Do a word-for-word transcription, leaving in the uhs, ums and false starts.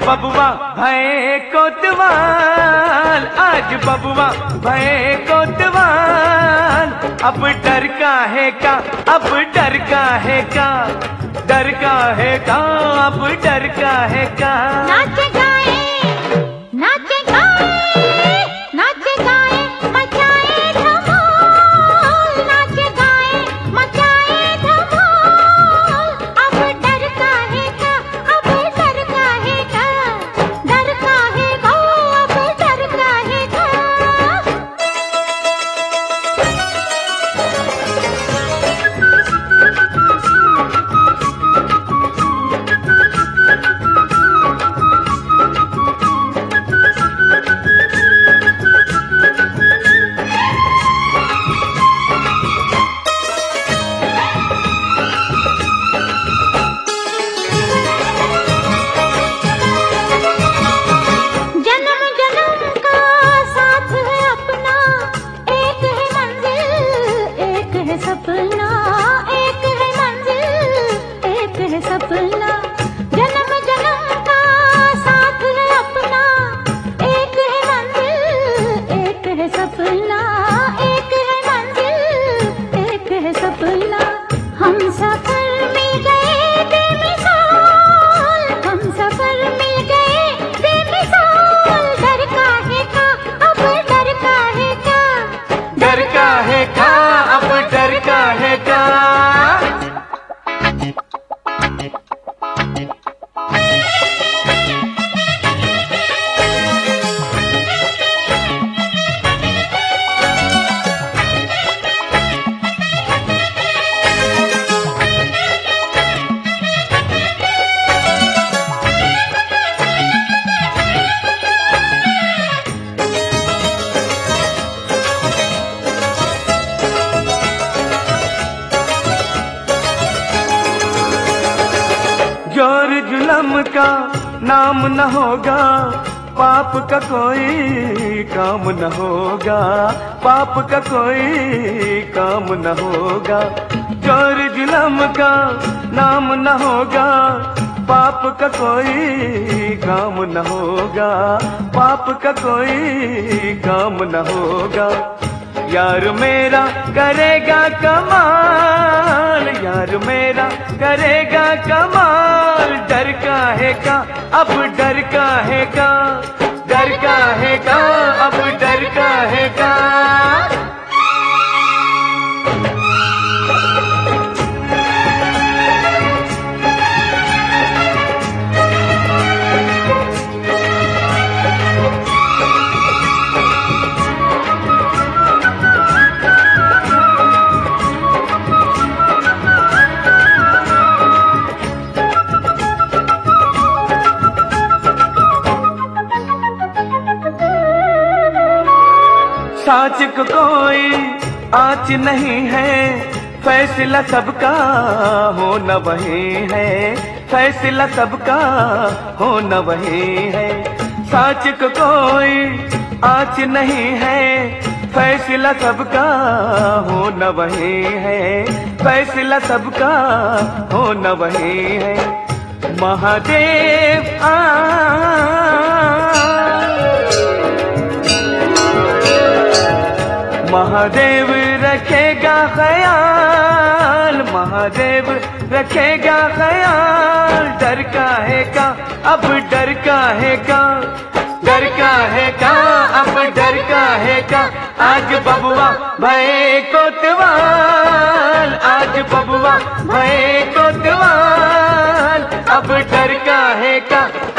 बबुआ भये कोतवाल, आज बबुआ भये कोतवाल। अब डर काहे का, अब डर काहे का, डर काहे का, अब डर काहे का। नाचे गाए, नाचे गाए, नाचे गाए, मचाए धमाल, नाचे गाए, मचाए धमाल। अब डर काहे का, अब डर काहे का, डर काहे का, अब डर काहे का। सपना एक है मंजिल, एक है सपना, जन्म जन्म का साथ है अपना। एक है मंजिल, एक है सपना, एक है मंजिल, एक है सपना। हम सफर मिल गए बेमिसाल, हम सफर मिल गए बेमिसाल। डर काहे का, अब डर काहे का, डर काहे का, अब डर काहे का। जोर जुलम का नाम न होगा, पाप का कोई काम न होगा, पाप का कोई काम न होगा। जोर जुलम का नाम न होगा, पाप का कोई काम न होगा, पाप का कोई काम न होगा। यार मेरा करेगा कमाल, यार मेरा करेगा कमाल। डर काहे का, अब डर काहे का, डर काहे का, अब डर काहे का। साच को कोई आँच नहीं है, फैसला सबका होना वही है, फैसला सबका होना वही है। साच को कोई आँच नहीं है, फैसला सबका होना वही है, फैसला सबका होना वही है। महादेव आ महादेव रखेगा ख्याल, महादेव रखेगा ख्याल। डर काहे का, अब डर काहे का, डर काहे का, अब डर काहे का। आज बबुआ भये कोतवाल, आज बबुआ भये कोतवाल। अब डर काहे का,